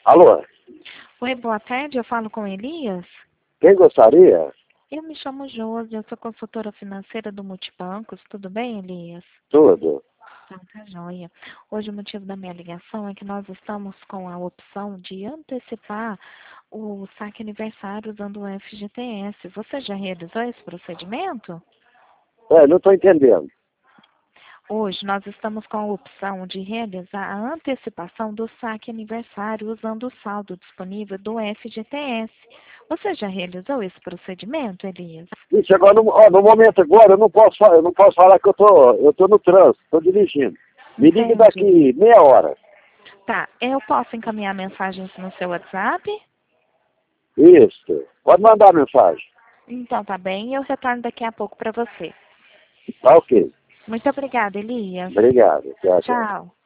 Alô? Oi, boa tarde, eu falo com Elias. Quem gostaria? Eu me chamo Josi, eu sou consultora financeira do Multibancos. Tudo bem, Elias? Tudo. Então, tá joia. Hoje o motivo da minha ligação é que nós estamos com a opção de antecipar o saque aniversário usando o FGTS. Você já realizou esse procedimento? Não estou entendendo. Hoje nós estamos com a opção de realizar a antecipação do saque aniversário usando o saldo disponível do FGTS. Você já realizou esse procedimento, Elias? Isso, agora, no momento agora, eu não posso falar que eu tô no trânsito, estou dirigindo. Me ligue Entendi. daqui meia hora. Tá, eu posso encaminhar mensagens no seu WhatsApp? Isso. Pode mandar mensagem. Então tá bem, eu retorno daqui a pouco para você. Tá ok. Muito obrigada, Elias. Obrigado. Tchau, tchau. Tchau.